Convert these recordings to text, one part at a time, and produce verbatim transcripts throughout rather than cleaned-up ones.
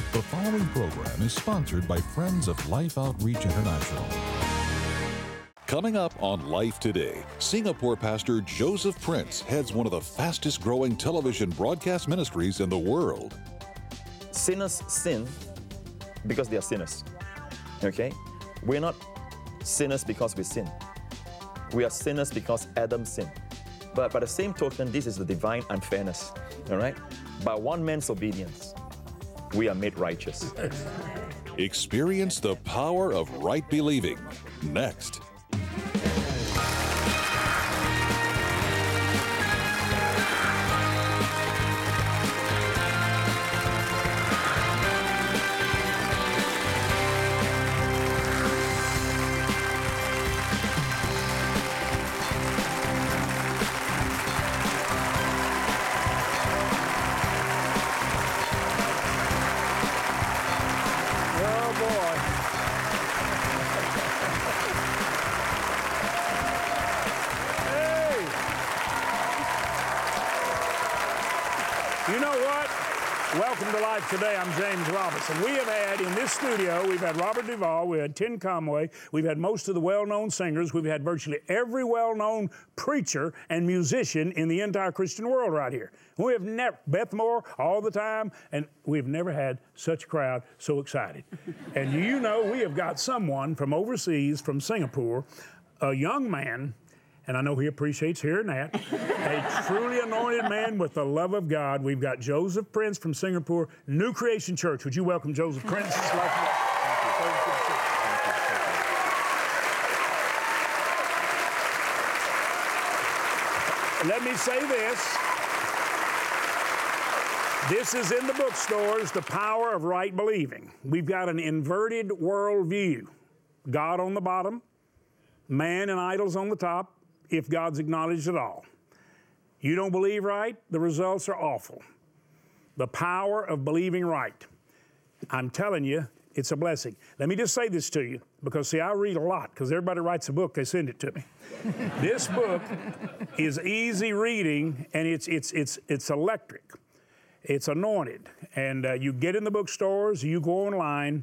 The following program is sponsored by Friends of Life Outreach International. Coming up on Life Today, Singapore pastor Joseph Prince heads one of the fastest growing television broadcast ministries in the world. Sinners sin because they are sinners, okay? We're not sinners because we sin. We are sinners because Adam sinned. But by the same token, this is the divine unfairness, all right? By one man's obedience, we are made righteous. Experience the power of right believing next. Today, I'm James Robinson. We have had in this studio, we've had Robert Duvall, we had Tim Conway, we've had most of the well-known singers, we've had virtually every well-known preacher and musician in the entire Christian world right here. We have never, Beth Moore all the time, and we've never had such a crowd so excited. And you know, we have got someone from overseas, from Singapore, a young man, and I know he appreciates hearing that, a truly anointed man with the love of God. We've got Joseph Prince from Singapore, New Creation Church. Would you welcome Joseph Prince? Let me say this. This is in the bookstores, The Power of Right Believing. We've got an inverted worldview. God on the bottom, man and idols on the top, if God's acknowledged at all. You don't believe right, the results are awful. The power of believing right. I'm telling you, it's a blessing. Let me just say this to you, because see, I read a lot, because everybody writes a book, they send it to me. This book is easy reading, and it's it's it's it's electric. It's anointed, and uh, you get in the bookstores, you go online,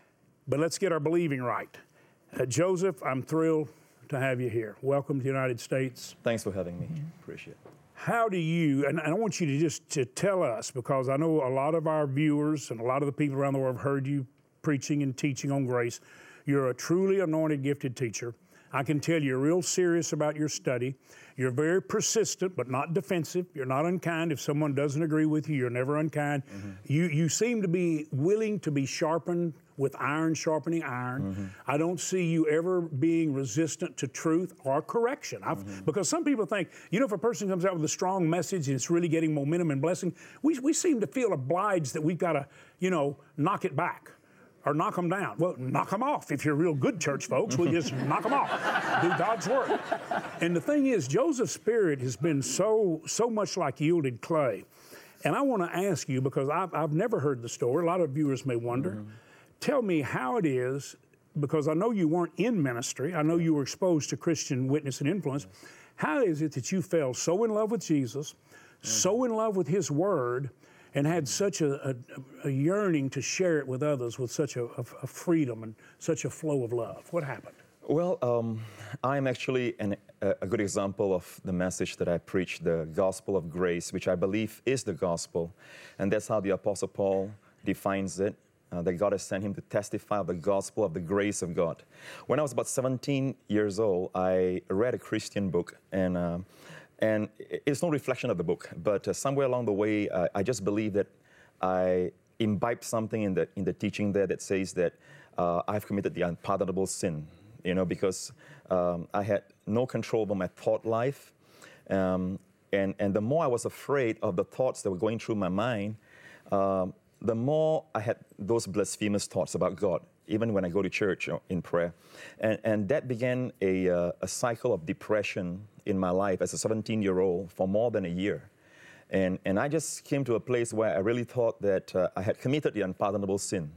but let's get our believing right. Uh, Joseph, I'm thrilled to have you here. Welcome to the United States. Thanks for having me. Mm-hmm. Appreciate it. How do you, and I want you to just to tell us, because I know a lot of our viewers and a lot of the people around the world have heard you preaching and teaching on grace. You're a truly anointed, gifted teacher. I can tell you're real serious about your study. You're very persistent, but not defensive. You're not unkind. If someone doesn't agree with you, you're never unkind. Mm-hmm. You you seem to be willing to be sharpened with iron sharpening iron. Mm-hmm. I don't see you ever being resistant to truth or correction. Mm-hmm. Because some people think, you know, if a person comes out with a strong message and it's really getting momentum and blessing, we, we seem to feel obliged that we've got to, you know, knock it back or knock them down. Well, knock them off. If you're real good church folks, we'll just knock them off. Do God's work. And the thing is, Joseph's spirit has been so, so much like yielded clay. And I want to ask you, because I've, I've never heard the story, a lot of viewers may wonder, mm-hmm. Tell me how it is, because I know you weren't in ministry. I know you were exposed to Christian witness and influence. How is it that you fell so in love with Jesus, so in love with His Word, and had such a, a, a yearning to share it with others with such a, a, a freedom and such a flow of love? What happened? Well, um, I'm actually an, a, a good example of the message that I preach, the gospel of grace, which I believe is the gospel. And that's how the Apostle Paul defines it. Uh, that God has sent him to testify of the gospel of the grace of God. When I was about seventeen years old, I read a Christian book, and uh, and it's no reflection of the book, but uh, somewhere along the way, uh, I just believe that I imbibed something in the in the teaching there that says that uh, I've committed the unpardonable sin, you know, because um, I had no control over my thought life, um, and and the more I was afraid of the thoughts that were going through my mind, um, the more I had those blasphemous thoughts about God, even when I go to church or in prayer. And, and that began a, uh, a cycle of depression in my life as a seventeen-year-old for more than a year. And, and I just came to a place where I really thought that uh, I had committed the unpardonable sin.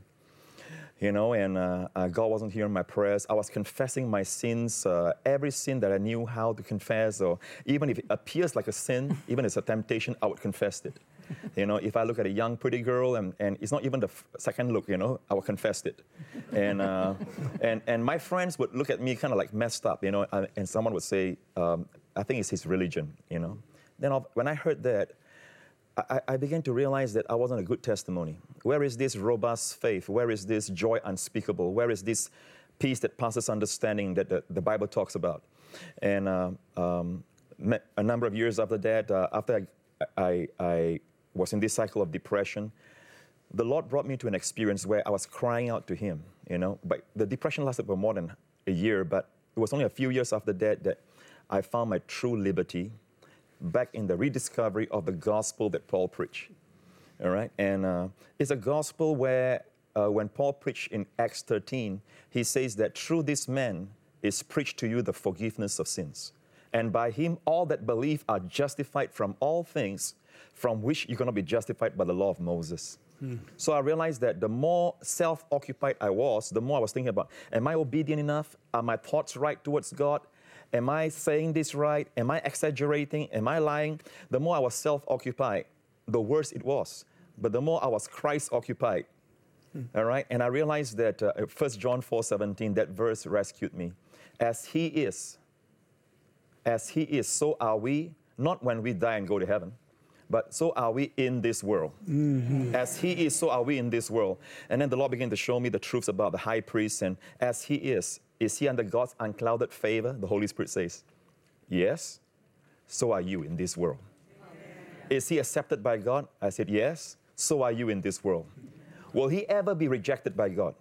You know, and uh, uh, God wasn't hearing my prayers. I was confessing my sins, uh, every sin that I knew how to confess, or even if it appears like a sin, even as a temptation, I would confess it. You know, if I look at a young, pretty girl, and, and it's not even the f- second look, you know, I will confess it. And, uh, and, and my friends would look at me kind of like messed up, you know, and, and someone would say, um, I think it's his religion, you know. Then I'll, when I heard that, I, I began to realize that I wasn't a good testimony. Where is this robust faith? Where is this joy unspeakable? Where is this peace that passes understanding that the, the Bible talks about? And uh, um, a number of years after that, uh, after I, I, I was in this cycle of depression, the Lord brought me to an experience where I was crying out to Him, you know. But the depression lasted for more than a year, but it was only a few years after that that I found my true liberty back in the rediscovery of the gospel that Paul preached, all right? And uh, it's a gospel where uh, when Paul preached in Acts thirteen, he says that through this man is preached to you the forgiveness of sins. And by him, all that believe are justified from all things from which you're going to be justified by the law of Moses. Hmm. So I realized that the more self-occupied I was, the more I was thinking about, am I obedient enough? Are my thoughts right towards God? Am I saying this right? Am I exaggerating? Am I lying? The more I was self-occupied, the worse it was. But the more I was Christ-occupied, hmm. all right? And I realized that uh, First John four seventeen, that verse rescued me. As He is, as He is, so are we, not when we die and go to heaven, but so are we in this world. Mm-hmm. As He is, so are we in this world. And then the Lord began to show me the truths about the high priest, and as He is, is He under God's unclouded favor? The Holy Spirit says, yes, so are you in this world. Amen. Is He accepted by God? I said, yes, so are you in this world. Will He ever be rejected by God?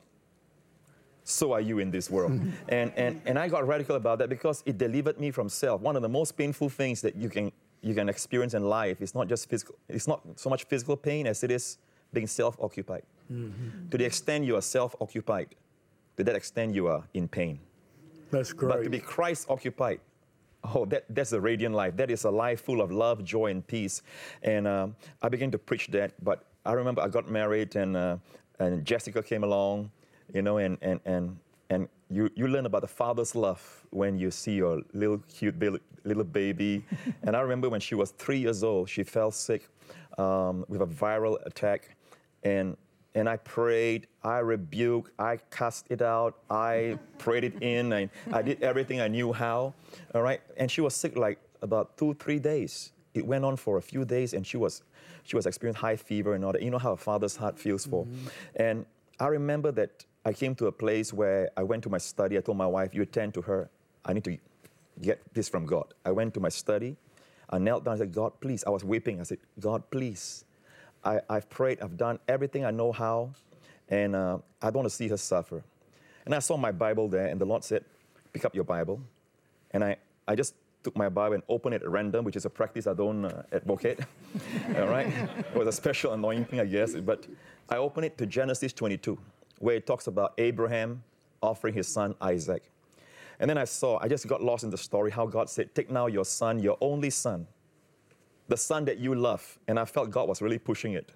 So are you in this world. and, and, and I got radical about that because it delivered me from self. One of the most painful things that you can, you can experience in life is not just physical, it's not so much physical pain as it is being self-occupied. Mm-hmm. To the extent you are self-occupied, to that extent you are in pain. That's great. But to be Christ-occupied, oh, that, that's a radiant life. That is a life full of love, joy, and peace. And um, I began to preach that. But I remember I got married, and uh, and Jessica came along, you know, and and and and you you learn about the Father's love when you see your little cute little baby. And I remember when she was three years old, she fell sick um, with a viral attack, and. And I prayed, I rebuked, I cast it out, I prayed it in, and I did everything I knew how, all right? And she was sick like about two, three days. It went on for a few days, and she was she was experiencing high fever and all that. You know how a father's heart feels for. Mm-hmm. And I remember that I came to a place where I went to my study. I told my wife, you attend to her. I need to get this from God. I went to my study. I knelt down and said, God, please. I was weeping. I said, God, please. I, I've prayed, I've done everything I know how, and uh, I don't want to see her suffer. And I saw my Bible there, and the Lord said, pick up your Bible. And I, I just took my Bible and opened it at random, which is a practice I don't uh, advocate. All right? It was a special anointing, I guess. But I opened it to Genesis twenty-two, where it talks about Abraham offering his son Isaac. And then I saw, I just got lost in the story, how God said, take now your son, your only son, the son that you love. And I felt God was really pushing it.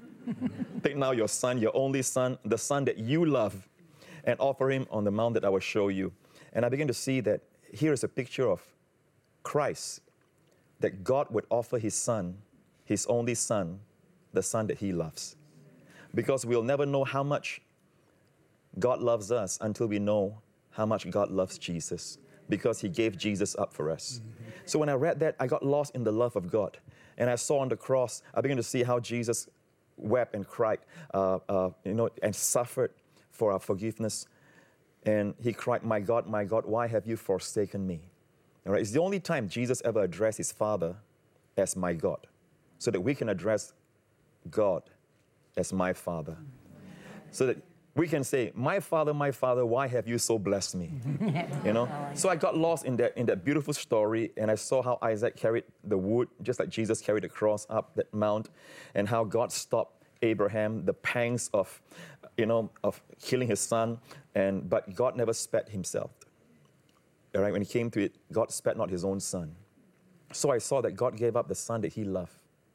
Take now your son, your only son, the son that you love, and offer him on the mount that I will show you. And I began to see that here is a picture of Christ, that God would offer his son, his only son, the son that he loves. Because we'll never know how much God loves us until we know how much God loves Jesus, because he gave Jesus up for us. Mm-hmm. So when I read that, I got lost in the love of God. And I saw on the cross, I began to see how Jesus wept and cried, uh, uh, you know, and suffered for our forgiveness. And he cried, my God, my God, why have you forsaken me? All right, it's the only time Jesus ever addressed his Father as my God, so that we can address God as my Father. So that we can say, my Father, my Father, why have you so blessed me? You know? So I got lost in that, in that beautiful story, and I saw how Isaac carried the wood, just like Jesus carried the cross up that mount, and how God stopped Abraham, the pangs of, you know, of killing his son, and but God never spared himself. All right, when it came to it, God spared not his own son. So I saw that God gave up the son that he loved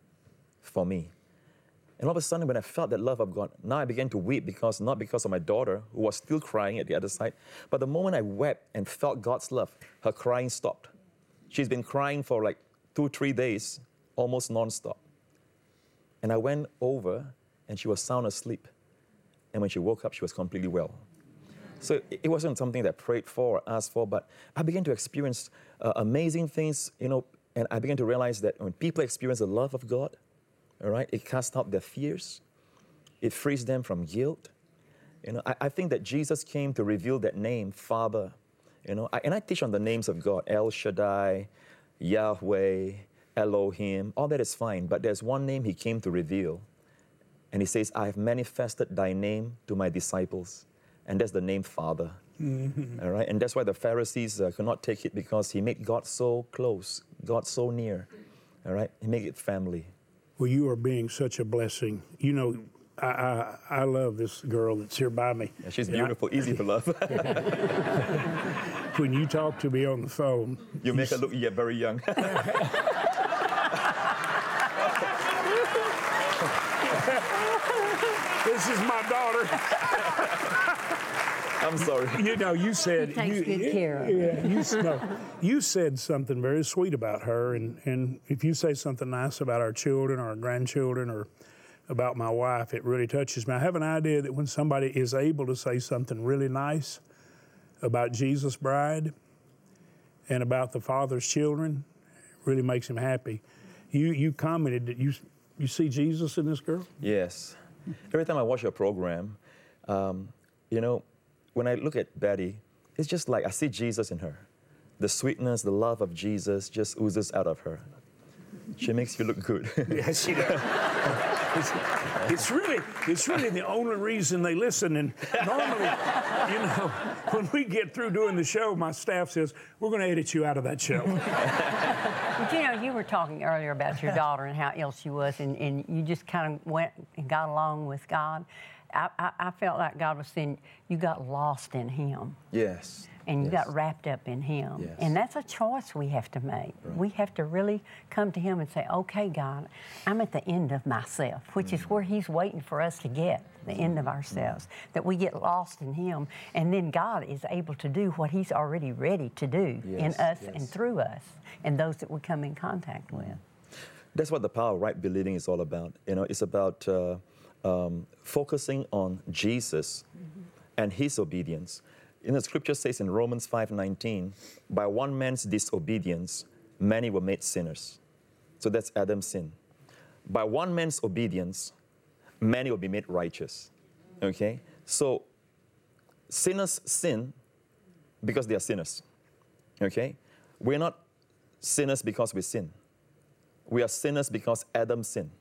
for me. And all of a sudden, when I felt that love of God, now I began to weep, because not because of my daughter, who was still crying at the other side, but the moment I wept and felt God's love, her crying stopped. She's been crying for like two, three days, almost nonstop. And I went over, and she was sound asleep. And when she woke up, she was completely well. So it wasn't something that I prayed for or asked for, but I began to experience uh, amazing things, you know, and I began to realize that when people experience the love of God, all right, it casts out their fears. It frees them from guilt. You know, I, I think that Jesus came to reveal that name, Father. You know, I, and I teach on the names of God, El Shaddai, Yahweh, Elohim, all that is fine, but there's one name he came to reveal. And he says, I have manifested thy name to my disciples. And that's the name Father. Mm-hmm. All right? And that's why the Pharisees uh, could not take it, because he made God so close, God so near. All right? He made it family. Well, you are being such a blessing. You know, I, I, I love this girl that's here by me. Yeah, she's beautiful, I, easy to love. When you talk to me on the phone, you make her look yeah, very young. This is my daughter. I'm sorry. You know, you said he takes you, good care of her. Yeah, you, no, you said something very sweet about her, and, and if you say something nice about our children or our grandchildren or about my wife, it really touches me. I have an idea that when somebody is able to say something really nice about Jesus' bride and about the Father's children, it really makes him happy. You you commented that you you see Jesus in this girl? Yes. Every time I watch your program, um, you know, when I look at Betty, it's just like I see Jesus in her. The sweetness, the love of Jesus just oozes out of her. She makes you look good. Yes, she does. It's, it's really, it's really the only reason they listen. And normally, you know, when we get through doing the show, my staff says, we're going to edit you out of that show. But you know, you were talking earlier about your daughter and how ill she was, and, and you just kind of went and got along with God. I, I, I felt like God was saying, you got lost in him. Yes. And you yes. got wrapped up in him. Yes. And that's a choice we have to make. Right. We have to really come to him and say, okay, God, I'm at the end of myself, which mm-hmm. is where he's waiting for us to get, the end of ourselves, mm-hmm. that we get lost in him. And then God is able to do what he's already ready to do yes. in us yes. and through us and those that we come in contact with. That's what the power of right believing is all about. You know, it's about uh, um, focusing on Jesus mm-hmm. and his obedience. In the scripture says in Romans five nineteen, by one man's disobedience, many were made sinners. So that's Adam's sin. By one man's obedience, many will be made righteous. Okay? So sinners sin because they are sinners. Okay? We're not sinners because we sin. We are sinners because Adam sinned.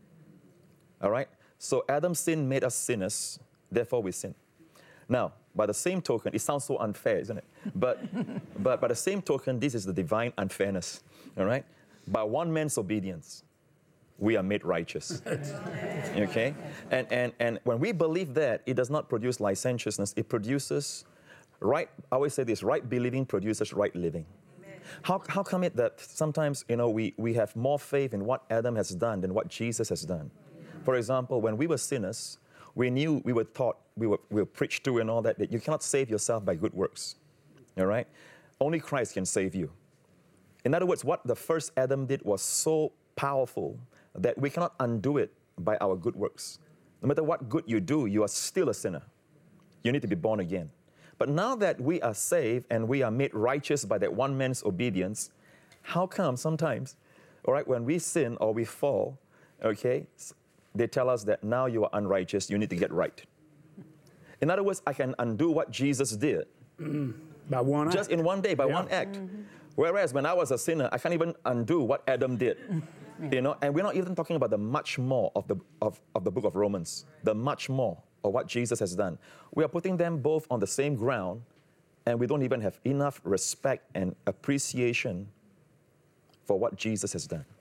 All right? So Adam's sin made us sinners, therefore we sin. Now, by the same token, it sounds so unfair, isn't it? But, but by the same token, this is the divine unfairness, all right? By one man's obedience, we are made righteous, okay? And, and, and when we believe that, it does not produce licentiousness. It produces right, I always say this, right believing produces right living. How, how come it that sometimes, you know, we, we have more faith in what Adam has done than what Jesus has done? For example, when we were sinners, we knew, we were taught, we were, we were preached to and all that, that you cannot save yourself by good works, all right? Only Christ can save you. In other words, what the first Adam did was so powerful that we cannot undo it by our good works. No matter what good you do, you are still a sinner. You need to be born again. But now that we are saved and we are made righteous by that one man's obedience, how come sometimes, all right, when we sin or we fall, okay, they tell us that now you are unrighteous, you need to get right. In other words, I can undo what Jesus did. Mm, by one act. Just in one day, by yeah. one act. Mm-hmm. Whereas when I was a sinner, I can't even undo what Adam did. Yeah. You know, and we're not even talking about the much more of the, of, of the book of Romans, the much more of what Jesus has done. We are putting them both on the same ground, and we don't even have enough respect and appreciation for what Jesus has done.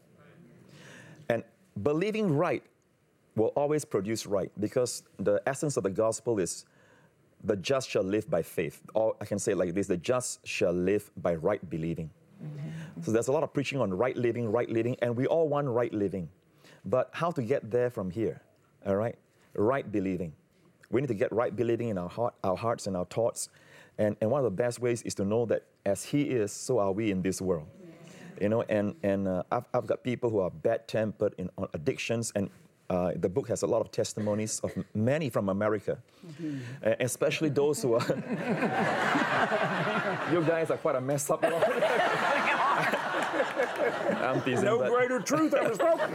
And believing right will always produce right, because the essence of the gospel is the just shall live by faith. Or I can say it like this, the just shall live by right believing. Mm-hmm. So there's a lot of preaching on right living, right living, and we all want right living. But how to get there from here, all right? Right believing. We need to get right believing in our heart, our hearts and our thoughts. And, and one of the best ways is to know that as he is, so are we in this world. You know, and, and uh, I've, I've got people who are bad-tempered in on addictions, and Uh, the book has a lot of testimonies of many from America, mm-hmm. uh, especially those who are. You guys are quite a mess up. I'm teasing, no but... greater truth ever spoken.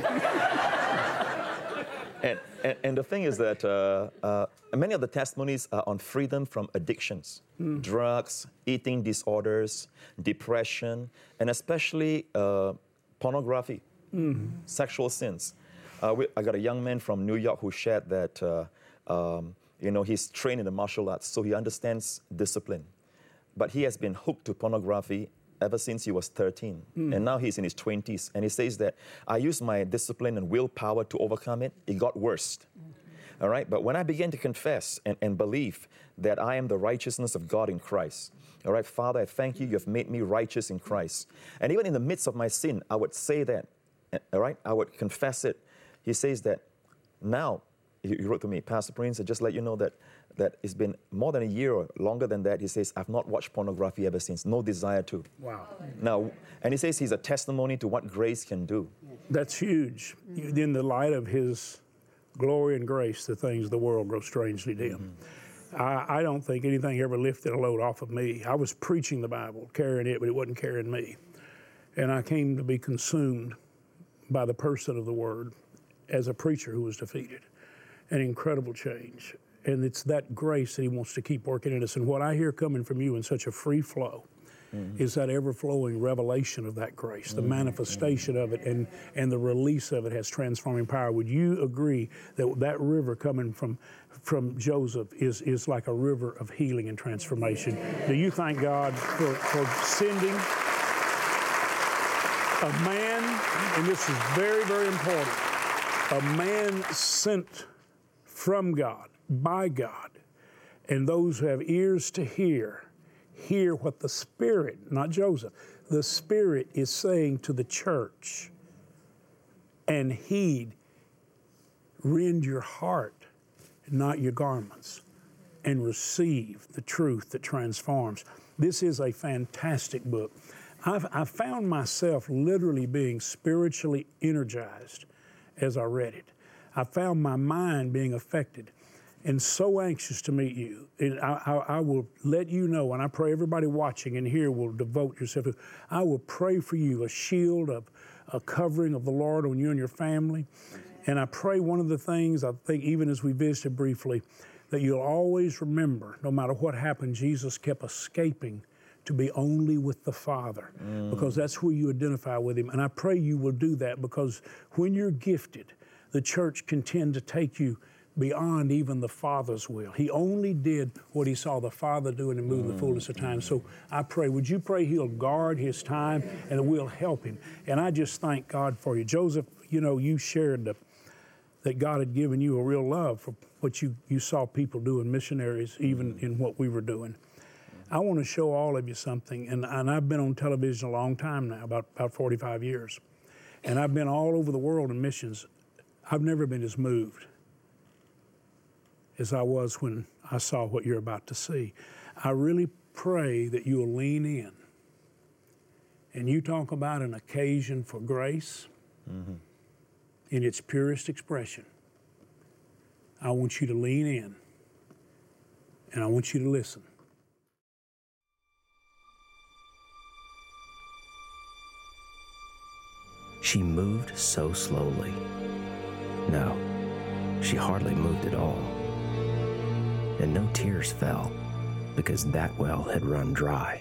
and, and, and the thing is that uh, uh, many of the testimonies are on freedom from addictions, mm. drugs, eating disorders, depression, and especially uh, pornography, mm. sexual sins. Uh, we, I got a young man from New York who shared that, uh, um, you know, he's trained in the martial arts, so he understands discipline. But he has been hooked to pornography ever since he was thirteen. Mm. And now he's in his twenties. And he says that, I used my discipline and willpower to overcome it. It got worse. Mm-hmm. All right? But when I began to confess and, and believe that I am the righteousness of God in Christ, all right, Father, I thank you. You have made me righteous in Christ. And even in the midst of my sin, I would say that, all right? I would confess it. He says that now, he wrote to me, Pastor Prince, I just let you know that, that it's been more than a year or longer than that. He says, I've not watched pornography ever since, no desire to. Wow. Now, and he says he's a testimony to what grace can do. That's huge. In the light of his glory and grace, the things of the world grow strangely dim. Mm-hmm. I, I don't think anything ever lifted a load off of me. I was preaching the Bible, carrying it, but it wasn't carrying me. And I came to be consumed by the person of the Word as a preacher who was defeated. An incredible change. And it's that grace that he wants to keep working in us. And what I hear coming from you in such a free flow mm-hmm. is that ever-flowing revelation of that grace, the mm-hmm. manifestation of it, and, and the release of it has transforming power. Would you agree that that river coming from from Joseph is, is like a river of healing and transformation? Do you thank God for, for sending a man, and this is very, very important, a man sent from God, by God, and those who have ears to hear, hear what the Spirit, not Joseph, the Spirit is saying to the church, and heed, rend your heart, not your garments, and receive the truth that transforms. This is a fantastic book. I've, I found myself literally being spiritually energized as I read it. I found my mind being affected and so anxious to meet you. And I, I, I will let you know, and I pray everybody watching and here will devote yourself to, I will pray for you, a shield of a covering of the Lord on you and your family. And I pray one of the things, I think even as we visited briefly, that you'll always remember, no matter what happened, Jesus kept escaping to be only with the Father, mm. because that's where you identify with Him. And I pray you will do that, because when you're gifted, the church can tend to take you beyond even the Father's will. He only did what He saw the Father doing and move mm. the fullness of time. So I pray, would you pray He'll guard His time and that we'll help Him? And I just thank God for you. Joseph, you know, you shared the, that God had given you a real love for what you, you saw people doing, missionaries, even mm. in what we were doing. I want to show all of you something, and, and I've been on television a long time now, about, about forty-five years, and I've been all over the world in missions. I've never been as moved as I was when I saw what you're about to see. I really pray that you'll lean in, and you talk about an occasion for grace mm-hmm. in its purest expression. I want you to lean in, and I want you to listen. She moved so slowly. No, she hardly moved at all. And no tears fell, because that well had run dry.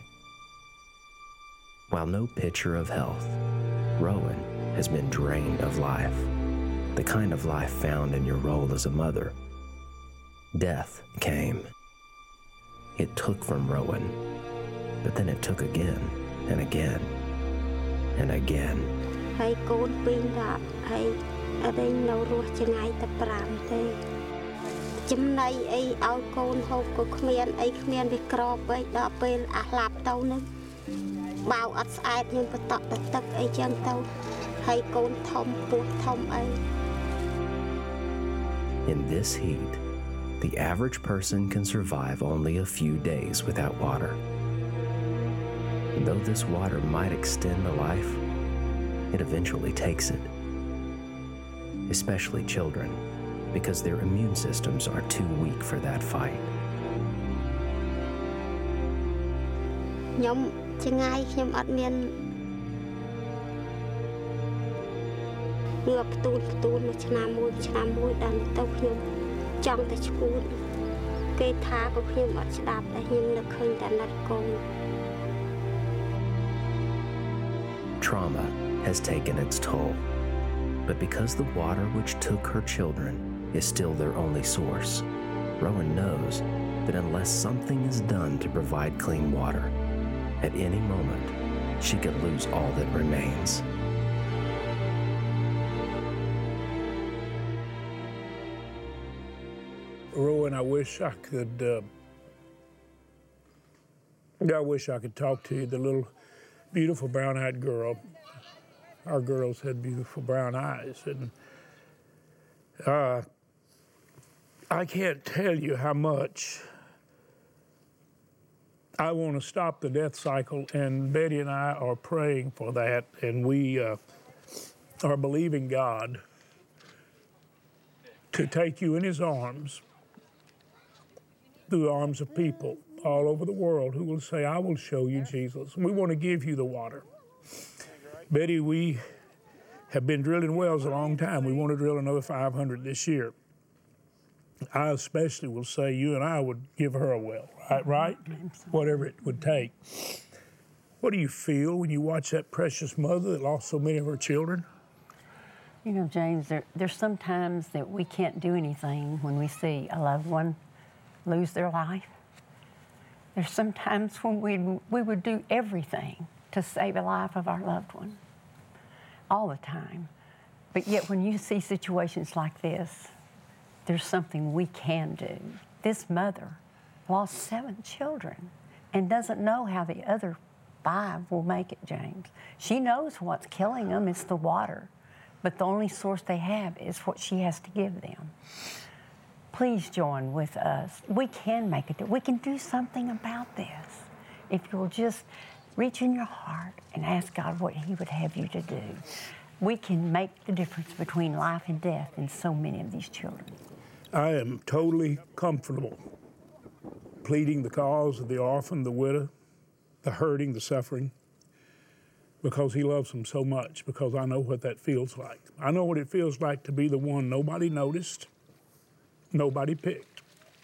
While no picture of health, Rowan has been drained of life, the kind of life found in your role as a mother. Death came. It took from Rowan, but then it took again and again and again. Hay côn pin đã hay ở đây nấu ruột cho ngày tập làm thế chấm này ấy ao côn hộp của khmiên ấy khmiên bị cọp ấy đạp bên à lạp tàu nữa bao ắt ai nhưng bắt tọt tật tật ấy chân tàu hay côn thom buộc thom ấy. In this heat, the average person can survive only a few days without water. And though this water might extend the life, it eventually takes it. especially children, because their immune systems are too weak for that fight. ខ្ញុំចង្អាយខ្ញុំអត់មានងើបផ្ទូនផ្ទូនមួយឆ្នាំមួយឆ្នាំមួយដល់ទៅខ្ញុំចង់តែឈួតគេថាក៏ខ្ញុំអត់ស្ដាប់តែខ្ញុំនឹកឃើញតែណាត់កូន Trauma has taken its toll, but because the water which took her children is still their only source, Rowan knows that unless something is done to provide clean water, at any moment, she could lose all that remains. Rowan, I wish I could, uh, I wish I could talk to you, the little beautiful brown-eyed girl. Our girls had beautiful brown eyes, and uh, I can't tell you how much I want to stop the death cycle, and Betty and I are praying for that, and we uh, are believing God to take you in his arms, through the arms of people all over the world who will say, I will show you Jesus. We want to give you the water. Betty, we have been drilling wells a long time. We want to drill another five hundred this year. I especially will say you and I would give her a well, right? right? Whatever it would take. What do you feel when you watch that precious mother that lost so many of her children? You know, James, there, there's sometimes that we can't do anything when we see a loved one lose their life. There's sometimes when we, we would do everything to save the life of our loved one, all the time. But yet when you see situations like this, there's something we can do. This mother lost seven children and doesn't know how the other five will make it, James. She knows what's killing them, it's the water, but the only source they have is what she has to give them. Please join with us. We can make it. We can do something about this. If you'll just reach in your heart and ask God what he would have you to do, we can make the difference between life and death in so many of these children. I am totally comfortable pleading the cause of the orphan, the widow, the hurting, the suffering, because he loves them so much, because I know what that feels like. I know what it feels like to be the one nobody noticed, nobody picked.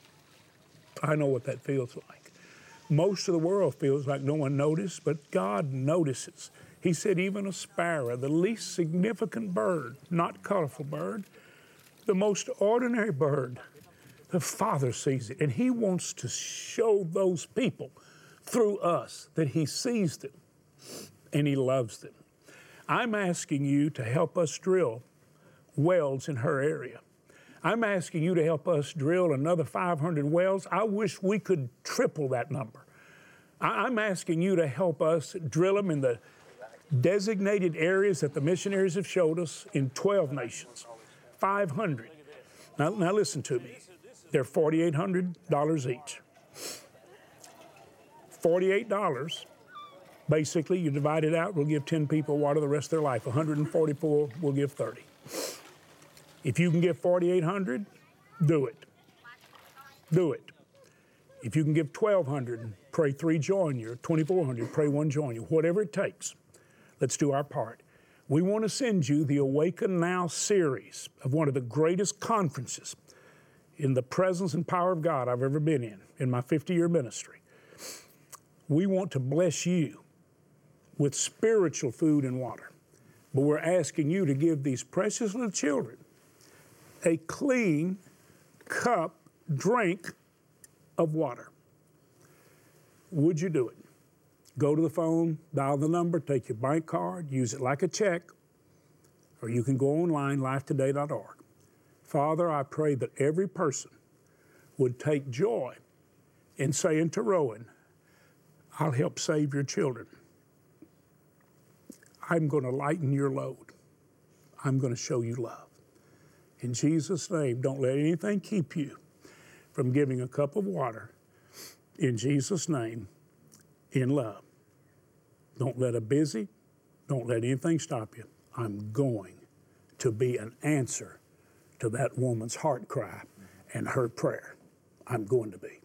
I know what that feels like. Most of the world feels like no one noticed, but God notices. He said even a sparrow, the least significant bird, not colorful bird, the most ordinary bird, the Father sees it, and he wants to show those people through us that he sees them and he loves them. I'm asking you to help us drill wells in her area. I'm asking you to help us drill another five hundred wells. I wish we could triple that number. I'm asking you to help us drill them in the designated areas that the missionaries have showed us in twelve nations, five hundred. Now, now listen to me. They're forty-eight hundred dollars each. forty-eight dollars, basically, you divide it out, we'll give ten people water the rest of their life. one hundred forty-four, we'll give thirty. If you can give forty-eight hundred, do it. Do it. If you can give twelve hundred, pray three join you, twenty-four hundred, pray one join you, whatever it takes. Let's do our part. We want to send you the Awaken Now series of one of the greatest conferences in the presence and power of God I've ever been in, in my fifty-year ministry. We want to bless you with spiritual food and water, but we're asking you to give these precious little children a clean cup drink of water. Would you do it? Go to the phone, dial the number, take your bank card, use it like a check, or you can go online, life today dot org. Father, I pray that every person would take joy in saying to Rowan, I'll help save your children. I'm going to lighten your load. I'm going to show you love. In Jesus' name, don't let anything keep you from giving a cup of water. In Jesus' name, in love. Don't let a busy, don't let anything stop you. I'm going to be an answer to that woman's heart cry and her prayer. I'm going to be.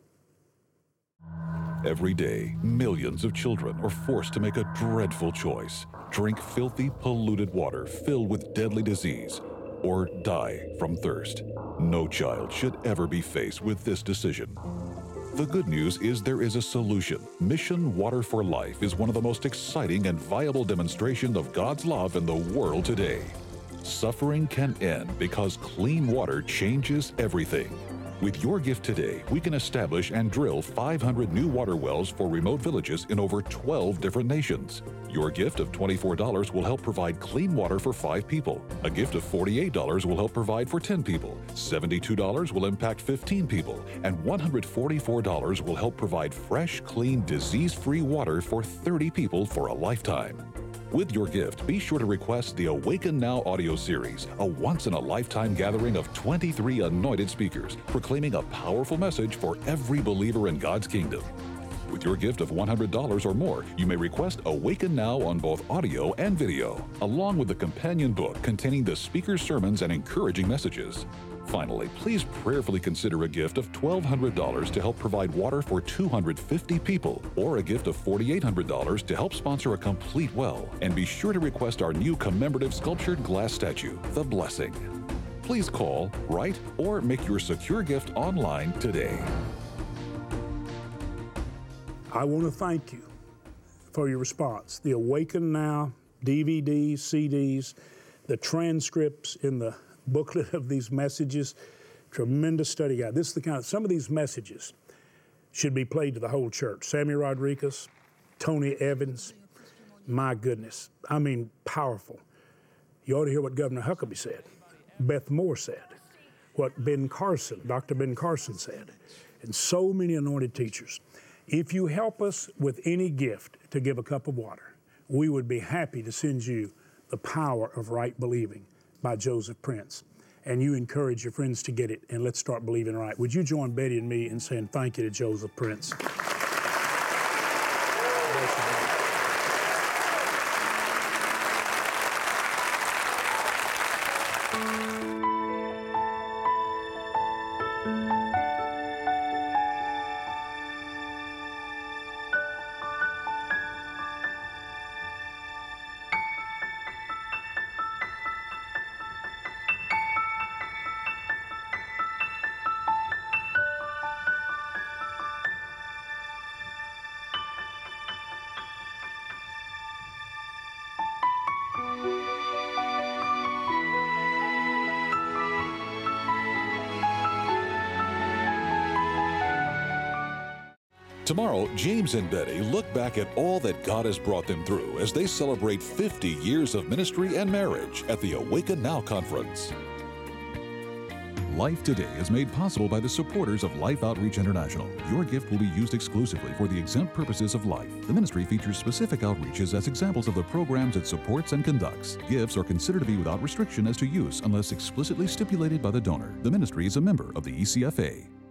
Every day, millions of children are forced to make a dreadful choice: drink filthy, polluted water filled with deadly disease, or die from thirst. No child should ever be faced with this decision. The good news is there is a solution. Mission Water for Life is one of the most exciting and viable demonstrations of God's love in the world today. Suffering can end because clean water changes everything. With your gift today, we can establish and drill five hundred new water wells for remote villages in over twelve different nations. Your gift of twenty-four dollars will help provide clean water for five people. A gift of forty-eight dollars will help provide for ten people. seventy-two dollars will impact fifteen people. And one hundred forty-four dollars will help provide fresh, clean, disease-free water for thirty people for a lifetime. With your gift, be sure to request the Awaken Now audio series, a once-in-a-lifetime gathering of twenty-three anointed speakers, proclaiming a powerful message for every believer in God's kingdom. With your gift of one hundred dollars or more, you may request Awaken Now on both audio and video, along with the companion book containing the speaker's sermons and encouraging messages. Finally, please prayerfully consider a gift of twelve hundred dollars to help provide water for two hundred fifty people, or a gift of four thousand eight hundred dollars to help sponsor a complete well. And be sure to request our new commemorative sculptured glass statue, The Blessing. Please call, write, or make your secure gift online today. I want to thank you for your response. The Awaken Now D V Ds, C Ds, the transcripts in the booklet of these messages, tremendous study guide. This is the kind of, some of these messages should be played to the whole church. Sammy Rodriguez, Tony Evans, my goodness. I mean, powerful. You ought to hear what Governor Huckabee said, Beth Moore said, what Ben Carson, Doctor Ben Carson said, and so many anointed teachers. If you help us with any gift to give a cup of water, we would be happy to send you The Power of Right Believing by Joseph Prince. And you encourage your friends to get it, and let's start believing right. Would you join Betty and me in saying thank you to Joseph Prince? Tomorrow, James and Betty look back at all that God has brought them through as they celebrate fifty years of ministry and marriage at the Awaken Now Conference. Life Today is made possible by the supporters of Life Outreach International. Your gift will be used exclusively for the exempt purposes of life. The ministry features specific outreaches as examples of the programs it supports and conducts. Gifts are considered to be without restriction as to use unless explicitly stipulated by the donor. The ministry is a member of the E C F A.